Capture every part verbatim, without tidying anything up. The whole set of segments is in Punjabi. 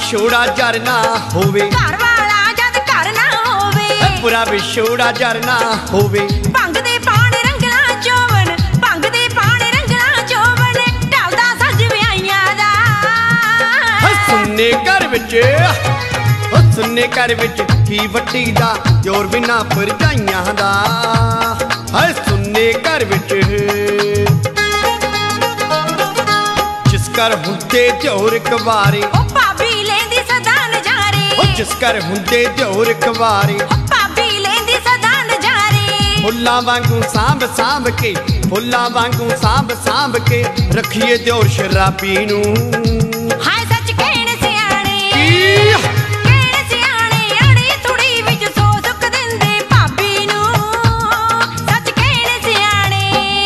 ਵਿਛੋੜਾ ਜਰ ਨਾ ਹੋਵੇ, ਘਰ ਵਾਲਾ ਜਦ ਘਰ ਨਾ ਹੋਵੇ, ਪੂਰਾ ਵਿਛੋੜਾ ਜਰ ਨਾ ਹੋਵੇ। ਭੰਗ ਦੇ ਪਾਣ ਰੰਗਣਾ ਚੋਵਨ, ਭੰਗ ਦੇ ਪਾਣ ਰੰਗਣਾ ਚੋਵਨ, ਢਲਦਾ ਸੱਜ ਵਿਆਹੀਆਂ ਦਾ। ਸੁੰਨੇ ਘਰ ਵਿੱਚ, ਸੁੰਨੇ ਘਰ ਵਿੱਚ ਕੀ ਵੱਟੀ ਦਾ ਜ਼ੋਰ ਬਿਨਾ ਭਰਜਾਈਆਂ ਦਾ। ਹਾਏ ਸੁੰਨੇ ਘਰ ਵਿੱਚ ਜਿਸ ਘਰ ਹੁੰਦੇ ਦਿਓਰ ਕੁਵਾਰੇ, ਉਹ ਭਾਬੀ ਲੈਂਦੀ ਸਦਾ ਨਜ਼ਾਰੇ। ਜਿਸ ਘਰ ਹੁੰਦੇ ਦਿਓਰ ਕੁਵਾਰੇ, ਭਾਬੀ ਲੈਂਦੀ ਸਦਾ ਨਜ਼ਾਰੇ। ਫੁੱਲਾਂ ਵਾਂਗੂ ਸਾਂਭ ਸਾਂਭ ਕੇ, ਫੁੱਲਾਂ ਵਾਂਗੂ ਸਾਂਭ ਸਾਂਭ ਕੇ ਰੱਖੀਏ ਦਿਓਰ ਸ਼ਰਾਬੀ ਨੂੰ। ਹਾਏ ਸੱਚ ਕਹਿਣ ਸਿਆਣੇ, ਕੀ ਕਹਿਣ ਸਿਆਣੇ, ਅੜੀ ਥੁੜੀ ਵਿੱਚ ਸੋ ਸੁੱਕ ਦਿੰਦੇ ਭਾਬੀ ਨੂੰ। ਸੱਚ ਕਹਿਣ ਸਿਆਣੇ।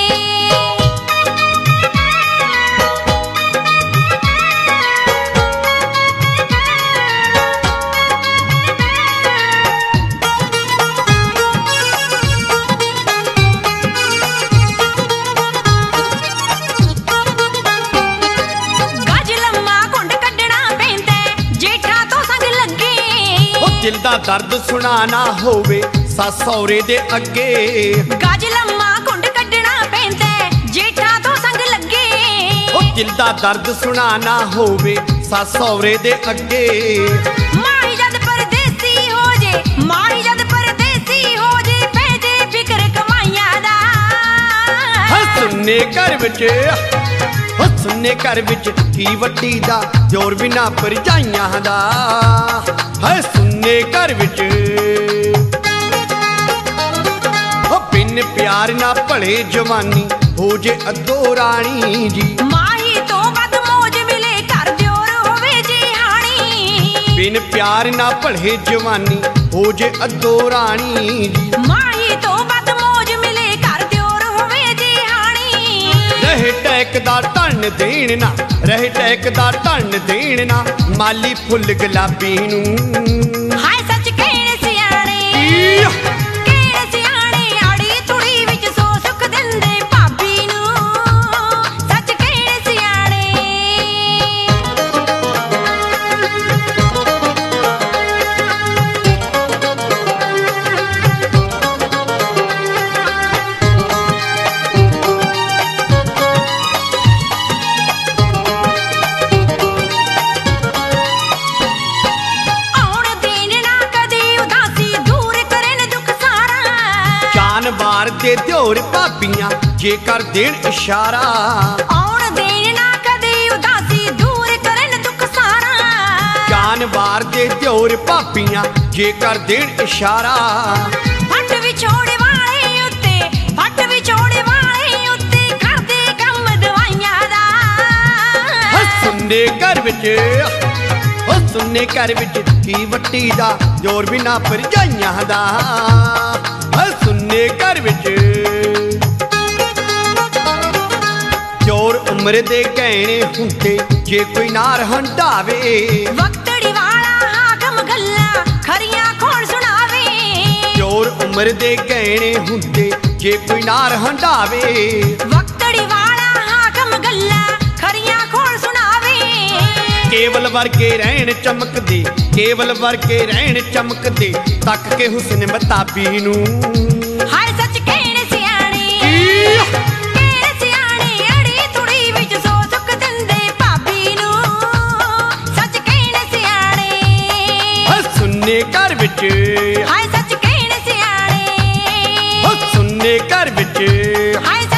ਦਿਲ ਦਾ ਦਰਦ ਸੁਣਾ ਨਾ ਹੋਵੇ ਸੱਸ ਸਹੁਰੇ ਦੇ ਅੱਗੇ। ਗੱਜ ਲੰਮਾ ਘੁੰਡ ਕੱਢਣਾ ਪੈਂਦਾ ਜੇਠਾਂ ਤੋਂ ਸੰਗ ਲੱਗੇ। ਉਹ ਦਿਲ ਦਾ ਦਰਦ ਸੁਣਾ ਨਾ ਹੋਵੇ ਸੱਸ ਸਹੁਰੇ ਦੇ ਅੱਗੇ। ਮਾਹੀ ਜਦ ਪਰਦੇਸੀ ਹੋ ਜੇ, ਮਾਹੀ ਜਦ ਪਰਦੇਸੀ ਹੋ ਜੇ, ਪੈ ਜੇ ਫਿਕਰ ਕਮਾਈਆਂ ਦਾ। ਸੁੰਨੇ ਘਰ ਵਿੱਚ, ਸੁੰਨੇ ਘਰ ਵਿੱਚ ਕੀ ਵੱਟੀ ਦਾ ਜ਼ੋਰ ਬਿਨਾ ਭਰਜਾਈਆਂ ਦਾ। ਹਾਏ ਸੁੰਨੇ ਘਰ ਵਿੱਚ ਬਿਨ ਪਿਆਰ ਨਾ ਭਲੇ ਜਵਾਨੀ ਹੋ ਜੇ ਅੱਧੋ ਰਾਣੀ ਜੀ। ਮਾਹੀ ਤੋਂ ਵੱਧ ਮੌਜ ਮਿਲੇ ਘਰ ਦਿਓਰ ਹੋਵੇ ਜੀ ਹਾਣੀ। ਬਿਨ ਪਿਆਰ ਨਾ ਭਲੇ ਜਵਾਨੀ ਹੋ ਜੇ ਅੱਧੋ ਰਾਣੀ ਜੀ। ਮਾਹੀ ਤੋਂ ਵੱਧ ਮੌਜ ਮਿਲੇ ਘਰ ਦਿਓਰ ਹੋਵੇ ਜੀ ਹਾਣੀ। ਰਹੇ ਟੈਕ ਦਾ ਧਨ ਦੇਣ ਨਾ, ਰਹੇ ਟੈਕ ਦਾ ਧਨ ਦੇਣ ਨਾ ਮਾਲੀ ਫੁੱਲ ਗੁਲਾਬੀ ਨੂੰ। ਹਾਏ ਸੱਚ ਕਹਿਣ ਸਿਆਣੇ, ਕਹਿਣ ਸਿਆਣੇ, ਆੜੀ ਤੁੜੀ ਵਿੱਚ ਸੋ ਸੁੱਕ ਦਿੰਦੇ ਭਾਬੀ ਨੂੰ। ਸੱਚ ਕਹਿਣ ਸਿਆਣੇ। ਬਾਰ ਦੇ ਦਿਓਰ ਭਾਬੀਆਂ ਜੇ ਕਰ ਦੇਣ ਇਸ਼ਾਰਾ। ਆਉਣ ਦੇਣ ਨਾ ਕਦੇ ਉਦਾਸੀ, ਦੂਰ ਕਰਨ ਦੁੱਖ ਸਾਰਾ। ਜਾਨ ਬਾਰ ਦੇ ਦਿਓਰ ਭਾਬੀਆਂ ਜੇ ਕਰ ਦੇਣ ਇਸ਼ਾਰਾ। ਫੱਟ ਵਿਛੋੜੇ ਵਾਲੇ ਉੱਤੇ, ਫੱਟ ਵਿਛੋੜੇ ਵਾਲੇ ਉੱਤੇ ਕਰਦੇ ਕੰਮ ਦਵਾਈਆਂ ਦਾ। ਸੁੰਨੇ ਘਰ ਵਿੱਚ, ਸੁੰਨੇ ਘਰ ਵਿੱਚ ਕੀ ਵੱਟੀ ਦਾ ਜ਼ੋਰ ਬਿਨਾ ਭਰਜਾਈਆਂ ਦਾ। ਸੁੰਨੇ ਘਰ ਵਿੱਚ ਜ਼ੋਰ ਉਮਰ ਦੇ ਗਹਿਣੇ ਹੁੰਦੇ ਜੇ ਕੋਈ ਨਾਰ ਹੰਢਾਵੇ। ਵਕਤੜੀ ਵਾਲਾ ਹਾਕਮ ਗੱਲਾਂ ਖਰੀਆਂ ਖੋਣ ਸੁਣਾਵੇ। ਜ਼ੋਰ ਉਮਰ ਦੇ ਗਹਿਣੇ ਹੁੰਦੇ ਜੇ ਕੋਈ ਨਾਰ ਹੰਢਾਵੇ। ਵਕਤੜੀ ਵਾਲਾ ਹਾਕਮ ਗੱਲਾਂ ਖਰੀਆਂ ਖੋਣ ਸੁਣਾਵੇ। ਕੇਵਲ ਵਰਗੇ ਰਹਿਣ ਚਮਕਦੇ, ਕੇਵਲ ਵਰਗੇ ਰਹਿਣ ਚਮਕਦੇ ਤੱਕ ਕੇ ਹੁਸਨ ਮਤਾਬੀ ਨੂੰ। ਹਾਏ ਸੱਚ ਕਹਿਣ ਸਿਆਣੇ, ਕਹਿਣ ਸਿਆਣੇ, ਅੜੀ ਥੁੜੀ ਵਿੱਚ ਸੋ ਸੁੱਕ ਦਿੰਦੇ ਭਾਬੀ ਨੂੰ। ਸੱਚ ਕਹਿਣ ਸਿਆਣੇ। ਸੁੰਨੇ ਘਰ ਵਿੱਚ, ਹਾਏ ਸੱਚ ਕਹਿਣ ਸਿਆਣੇ। ਸੁੰਨੇ ਘਰ ਵਿੱਚ, ਹਾਏ